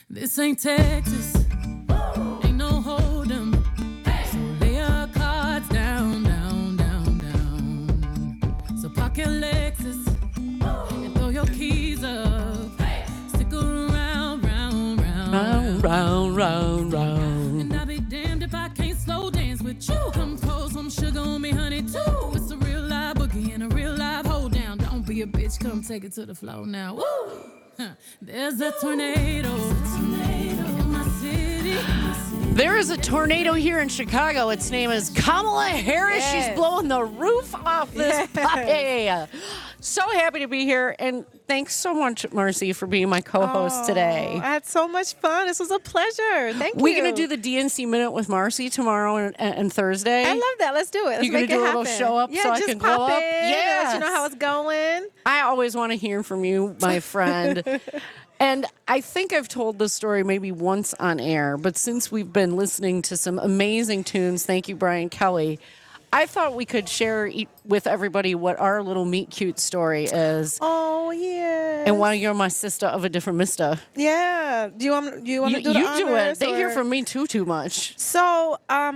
This ain't Texas. Ain't no hold 'em. So lay your cards down, down, down, down. So park your Lexus and throw your keys up. Stick around, round, round, round, round, round. And I'll be damned if I can't slow dance with you. Come pour some sugar on me, honey, too. It's a real live boogie and a real live hold down. Don't be a bitch, come take it to the floor now. Woo! There's a tornado in my city. There is a tornado here in Chicago. Its name is Kamala Harris. Yes. She's blowing the roof off this puppy. So happy to be here. And thanks so much, Marcy, for being my co-host today. I had so much fun. This was a pleasure. Thank you. We're going to do the DNC Minute with Marcy tomorrow and Thursday. I love that. Let's do it. Let's You're going make to do it a happen. little show up Yeah, so I just can pop glow up? in, Yes. let you know how it's going. I always want to hear from you, my friend. And I think I've told this story maybe once on air, but since we've been listening to some amazing tunes, thank you, Brian Kelly, I thought we could share with everybody what our little meet cute story is. Oh, yeah. And why you're my sister of a different mister. Yeah. Do you want to do the You do honors, it. They hear or- from me too much. So,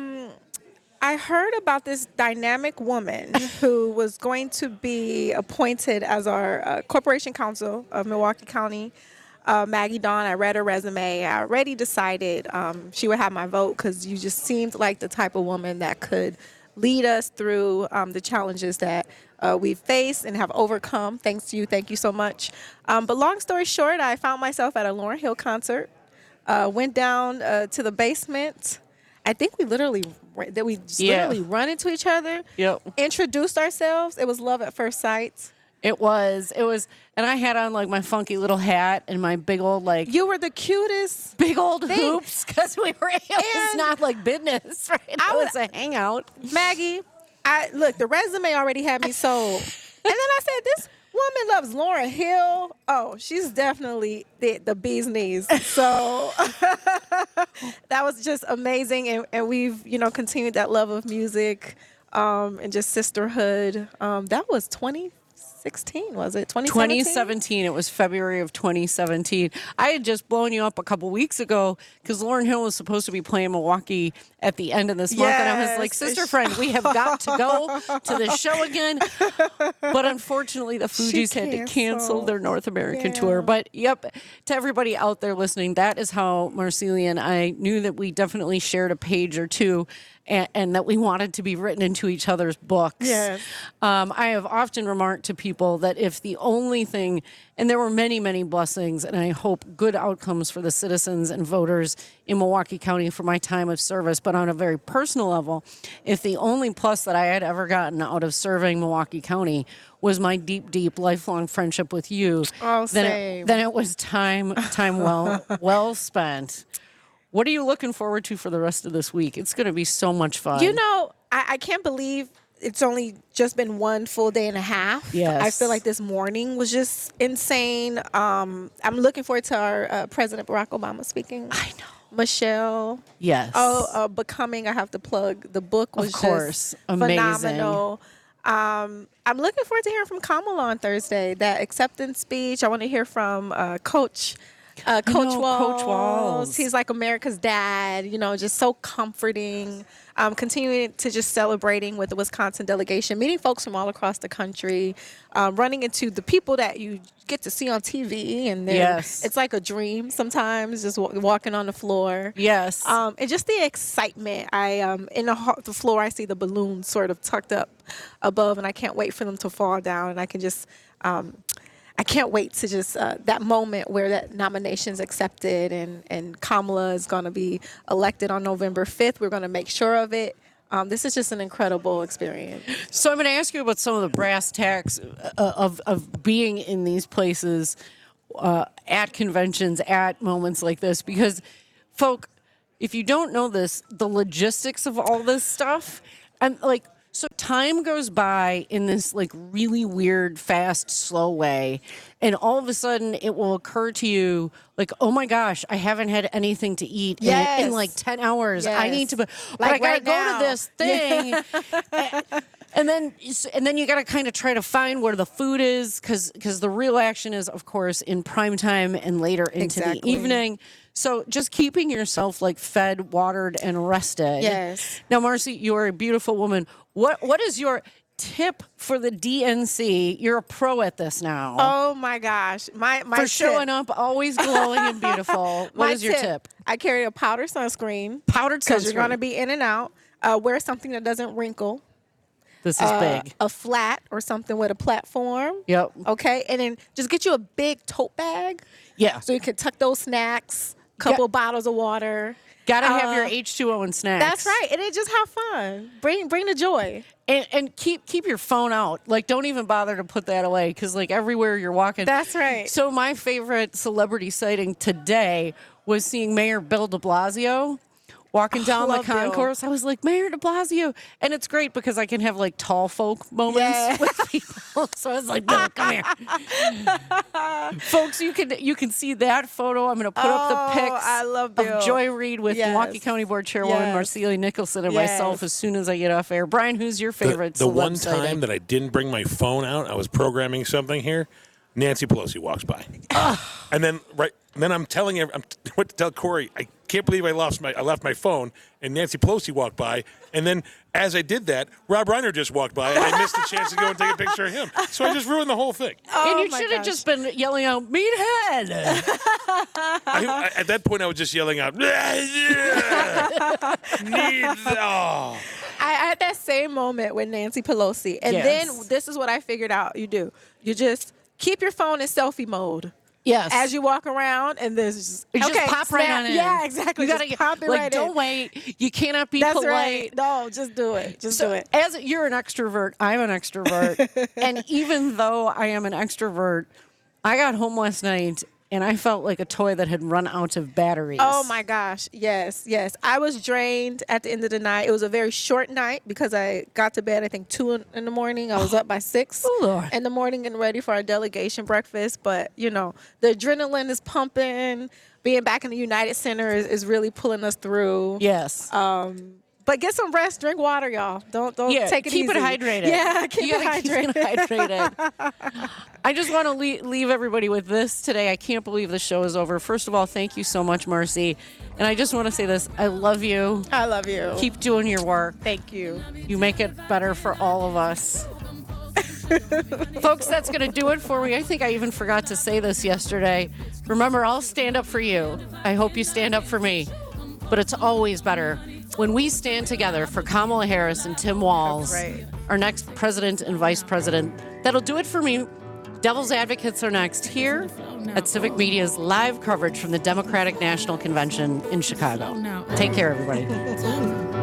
I heard about this dynamic woman who was going to be appointed as our corporation counsel of Milwaukee County. Maggie Dawn, I read her resume. I already decided she would have my vote because you just seemed like the type of woman that could lead us through the challenges that we've faced and have overcome. Thanks to you. Thank you so much. But long story short, I found myself at a Lauryn Hill concert, went down to the basement. I think we literally run into each other, introduced ourselves. It was love at first sight. It was, and I had on like my funky little hat and my big old You were the cutest. big old hoops because it was not like business, right? It was a hangout. Maggie, look, the resume already had me sold. And then I said, this woman loves Lauryn Hill. Oh, she's definitely the bee's knees. So that was just amazing. And we've, continued that love of music and just sisterhood. That was 2016, was it? 2017. It was February of 2017. I had just blown you up a couple weeks ago because Lauryn Hill was supposed to be playing Milwaukee at the end of this month. And I was like, sister friend, we have got to go to the show again. But unfortunately, the Fugees had to cancel their North American tour. But to everybody out there listening, that is how Marcelia and I knew that we definitely shared a page or two and that we wanted to be written into each other's books. Yes. I have often remarked to people that if the only thing, and there were many, many blessings, and I hope good outcomes for the citizens and voters in Milwaukee County for my time of service, but on a very personal level, if the only plus that I had ever gotten out of serving Milwaukee County was my deep, deep, lifelong friendship with you, then it was time well spent. What are you looking forward to for the rest of this week? It's going to be so much fun. I can't believe it's only just been one full day and a half. Yes. I feel like this morning was just insane. I'm looking forward to our President Barack Obama speaking. I know. Michelle. Yes. Becoming, I have to plug. The book was just amazing. Phenomenal. I'm looking forward to hearing from Kamala on Thursday. That acceptance speech. I want to hear from Coach Walls. He's like America's dad, just so comforting. Continuing to just celebrating with the Wisconsin delegation, meeting folks from all across the country, running into the people that you get to see on TV. And it's like a dream sometimes, just walking on the floor. Yes. And just the excitement. In the floor, I see the balloons sort of tucked up above, and I can't wait for them to fall down. And I can just... I can't wait to just that moment where that nomination's accepted and Kamala is going to be elected on November 5th. We're going to make sure of it. This is just an incredible experience. So I'm going to ask you about some of the brass tacks of being in these places at conventions, at moments like this, because, folk, if you don't know this, the logistics of all this stuff, and so time goes by in this really weird, fast, slow way. And all of a sudden it will occur to you oh my gosh, I haven't had anything to eat in 10 hours. Yes. I need to, but I got to go to this thing. And then you got to kind of try to find where the food is, because the real action is, of course, in prime time and later into the evening. So just keeping yourself like fed, watered, and rested. Yes. Now, Marcy, you're a beautiful woman. What is your tip for the DNC? You're a pro at this now. Oh my gosh, my for tip. showing up always glowing and beautiful. What My is your tip? I carry a powdered sunscreen. Powdered sunscreen. Because you're going to be in and out. Wear something that doesn't wrinkle. This is big. A flat or something with a platform. Yep. Okay, and then just get you a big tote bag. Yeah. So you can tuck those snacks, couple bottles of water. Gotta have your H2O and snacks. That's right, and then just have fun. Bring the joy. And keep your phone out. Like, don't even bother to put that away, because like everywhere you're walking. That's right. So my favorite celebrity sighting today was seeing Mayor Bill de Blasio walking down the concourse. I was like, Mayor de Blasio. And it's great because I can have like tall folk moments with people. So I was like, Bill, come here. Folks, you can see that photo. I'm going to put up the pics I love Bill. of Joy Reid with Milwaukee County Board Chairwoman Marcelia Nicholson and myself as soon as I get off air. Brian, who's your favorite The one sighting? time that I didn't bring my phone out, I was programming something here. Nancy Pelosi walks by, and then I'm telling you, what to tell Corey. I can't believe I left my phone, and Nancy Pelosi walked by, and then as I did that, Rob Reiner just walked by, and I missed the chance to go and take a picture of him. So I just ruined the whole thing. And you should have just been yelling out, "Meathead!" At that point, I was just yelling out, I had that same moment with Nancy Pelosi. And then this is what I figured out you do. You just keep your phone in selfie mode. Yes. As you walk around, and there's just, pop right on in. Yeah, exactly. You gotta just pop it right don't in. wait. You cannot be That's polite. right. No, just do it. Just do it. As you're an extrovert, I'm an extrovert. And even though I am an extrovert, I got home last night and I felt like a toy that had run out of batteries. Oh my gosh. Yes. I was drained at the end of the night. It was a very short night because I got to bed, I think, 2 in the morning. I was up by 6 in the morning and ready for our delegation breakfast. But, the adrenaline is pumping. Being back in the United Center is really pulling us through. Yes. But get some rest, drink water, y'all. Don't take it easy. Keep it hydrated. Yeah, keep it hydrated. I just want to leave everybody with this today. I can't believe the show is over. First of all, thank you so much, Marcy. And I just want to say this. I love you. I love you. Keep doing your work. Thank you. You make it better for all of us. Folks, that's going to do it for me. I think I even forgot to say this yesterday. Remember, I'll stand up for you. I hope you stand up for me. But it's always better when we stand together for Kamala Harris and Tim Walz, our next president and vice president. That'll do it for me. Devil's Advocates are next here at Civic Media's live coverage from the Democratic National Convention in Chicago. Take care, everybody.